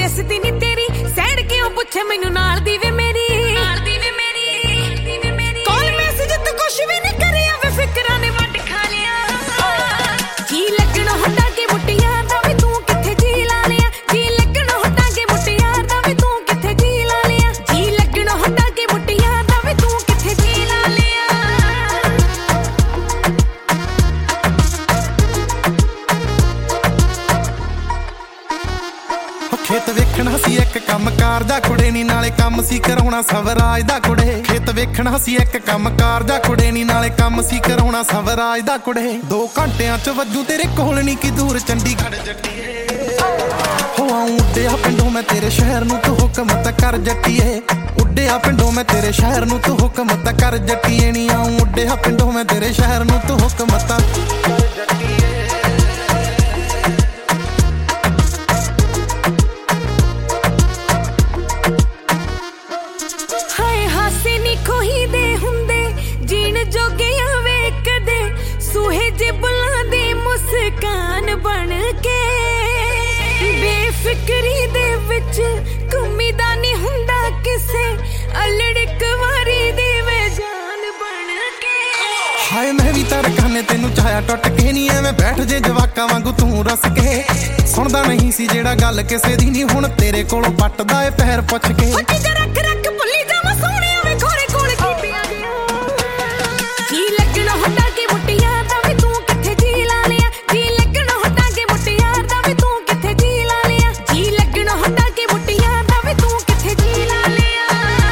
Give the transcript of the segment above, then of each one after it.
ਦਿਸਦੀ ਨੀ ਤੇਰੀ ਸੈਣ ਕਿਉਂ ਪੁੱਛੇ ਮੈਨੂੰ ਨਾਲ ਦੀ ਵੇ ਮੇਰੀ ਕਾਲ ਮੈਸੇਜ ਤੇ ਕੁਛ ਵੀ ਨਹੀਂ ਕਰਿਆ ਵੇ ਫਿਕਰਾਂ ਨੇ ਵੱਟ ਖਾ ਲਿਆ ਜੀ ਲੱਗਣਾ ਹਟਾ ਕੇ ਮੁੱਟਿਆਂ ਦਾ ਵੀ ਤੂੰ ਕਿੱਥੇ ਜੀ ਲਾ ਲਿਆ ਜੀ ਲੱਗਣਾ ਹਟਾ ਕੇ ਮੁੱਟਿਆਂ ਦਾ ਵੀ ਤੂੰ ਕਿੱਥੇ ਜੀ ਲਾ ਲਿਆ ਜੀ ਲੱਗਣਾ ਹਟਾ ਕੇ ਮੁੱਟਿਆਂ ਦਾ ਵੀ ਤੂੰ ਕਿੱਥੇ ਜੀ ਲਾ ਲਿਆ ਖੇਤ ਵੇਖਣਾ ਸੀ ਇੱਕ ਕੰਮਕਾਰ ਦਾ ਕੁੜੇ ਨੀ ਨਾਲੇ ਕੰਮ ਸੀ ਕਰਾਉਣਾ ਸਵਰਾਜ ਦਾ ਕੁੜੇ ਖੇਤ ਵੇਖਣਾ ਸੀ ਇੱਕ ਕੰਮਕਾਰ ਦਾ ਕੁੜੇ ਨੀ ਨਾਲੇ ਕੰਮ ਸੀ ਕਰਾਉਣਾ ਸਵਰਾਜ ਦਾ ਕੁੜੇ 2 ਘੰਟਿਆਂ ਚ ਵੱਜੂ ਤੇਰੇ ਕੋਲ ਨੀ ਕੀ ਦੂਰ ਚੰਡੀਗੜ੍ਹ ਜੱਟੀਏ ਹੋ ਆਉਂ ਉੱਡਿਆ ਪਿੰਡੋਂ ਮੈਂ ਤੇਰੇ ਸ਼ਹਿਰ ਨੂੰ ਤੂੰ ਹੁਕਮ ਤਾਂ ਕਰ ਜੱਟੀਏ ਉੱਡਿਆ ਪਿੰਡੋਂ ਮੈਂ ਤੇਰੇ ਸ਼ਹਿਰ ਨੂੰ ਤੂੰ ਹੁਕਮ ਤਾਂ ਕਰ ਜੱਟੀਏ ਨੀ ਆਉਂ ਉੱਡਿਆ ਪਿੰਡੋਂ ਮੈਂ ਤੇਰੇ ਸ਼ਹਿਰ ਨੂੰ ਤੂੰ ਹੁਕਮ ਤਾਂ ਕਰ ਜੱਟੀਏ ਖੋਹੀਦੇ ਹੁੰਦੇ ਜੀਣ ਜੋਗਿਆਂ ਵੇਖਦੇ ਸੂਹੇ ਜੇ ਬੁਲਾਂ ਦੀ ਮੁਸਕਾਨ ਬਣ ਕੇ ਬੇਫਿਕਰੀ ਦੇ ਵਿੱਚ ਘੁੰਮੀਦਾ ਨਹੀਂ ਹੁੰਦਾ ਕਿਸੇ ਅਲੜਕ ਵਾਰੀ ਦੀ ਵੇ ਜਾਨ ਬਣ ਕੇ ਹਾਏ ਮੈਂ ਵੀ ਤਰਕਾਨੇ ਤੈਨੂੰ ਚਾਹਿਆ ਟੁੱਟ ਕੇ ਨਹੀਂ ਐਵੇਂ ਬੈਠ ਜੇ ਜਵਾਕਾਂ ਵਾਂਗੂ ਤੂੰ ਰਸ ਕੇ ਸੁਣਦਾ ਨਹੀਂ ਸੀ ਜਿਹੜਾ ਗੱਲ ਕਿਸੇ ਦੀ ਨਹੀਂ ਹੁਣ ਤੇਰੇ ਕੋਲੋਂ ਪੱਟਦਾ ਏ ਪੈਰ ਪੁੱਛ ਕੇ ਰੱਖ ਰੱਖ ਭੁੱਲੀ ਜਾਵਾਂ ਸੋਹਣਿਆ ਵੇ ਖੋਰੇ ਕੋਲ ਕੀਤੀਆਂ ਜੀ ਲੱਗਣਾ ਹਟਾ ਕੇ ਮੁੱਟਿਆਂ ਦਾ ਵੀ ਤੂੰ ਕਿੱਥੇ ਜੀ ਲਾ ਲਿਆ ਜੀ ਲੱਗਣਾ ਹਟਾ ਕੇ ਮੁੱਟਿਆਂ ਦਾ ਵੀ ਤੂੰ ਕਿੱਥੇ ਜੀ ਲਾ ਲਿਆ ਜੀ ਲੱਗਣਾ ਹਟਾ ਕੇ ਮੁੱਟਿਆਂ ਦਾ ਵੀ ਤੂੰ ਕਿੱਥੇ ਜੀ ਲਾ ਲਿਆ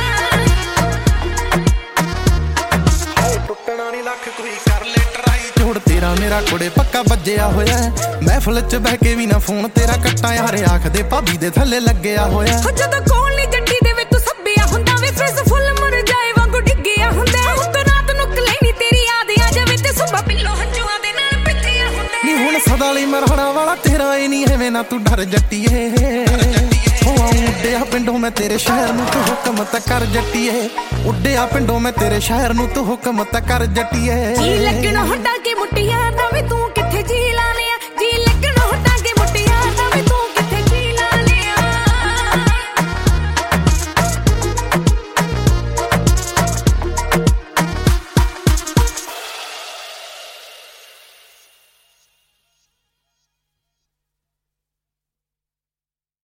ਹਾਏ ਟੁੱਟਣਾ ਨਹੀਂ ਲੱਖ ਕੋਈ ਕਰ ਲੈ ਟਰਾਈ ਜੋੜ ਤੇਰਾ ਮੇਰਾ ਕੁੜੇ ਪੱਕਾ ਵੱਜਿਆ ਹੋਇਆ ਮਹਿਫਲ ਚ ਬਹਿ ਕੇ ਵੀ ਨਾ ਫੋਨ ਤੇਰਾ ਕੱਟਾ ਯਾਰ ਆਖਦੇ ਭਾਬੀ ਦੇ ਥੱਲੇ ਲੱਗਿਆ ਹੋਇਆ ਜਦੋਂ ਕੋਲ ਨਹੀਂ ਜੱਟੀ ਦੇ ਵਿੱਚ ਤੂੰ ਸੱਬਿਆ ਹੁੰਦਾ ਵੇ ਫੇਸ ਫੁੱਲ ਮਰ ਜਾਏ ਵਾਂਗੂ ਡਿੱਗਿਆ ਹੁੰਦਾ ਉੱਤ ਰਾਤ ਨੂੰ ਕਲੇਨੀ ਤੇਰੀ ਯਾਦ ਆ ਜਾਵੇ ਤੇ ਸੁਬਾ ਪਿੱਲੋ ਹੰਝੂਆਂ ਦੇ ਨਾਲ ਪਿੱਟਿਆ ਹੁੰਦਾ ਨੀ ਹੁਣ ਸਦਾ ਲਈ ਮਰਹਣਾ ਵਾਲਾ ਤੇਰਾ ਏ ਨਹੀਂ ਐਵੇਂ ਨਾ ਤੂੰ ਡਰ ਜੱਟੀਏ ਹੋ ਉੱਡਿਆ ਪਿੰਡੋਂ ਮੈਂ ਤੇਰੇ ਸ਼ਹਿਰ ਨੂੰ ਤੂੰ ਹੁਕਮ ਤਾਂ ਕਰ ਜੱਟੀਏ ਉੱਡਿਆ ਪਿੰਡੋਂ ਮੈਂ ਤੇਰੇ ਸ਼ਹਿਰ ਨੂੰ ਤੂੰ ਹੁਕਮ ਤਾਂ ਕਰ ਜੱਟੀਏ ਜੀ ਲੱਗਣਾ ਹਟਾ ਕੇ ਮੁੱਟਿਆਂ ਦਾ ਵੀ ਤੂੰ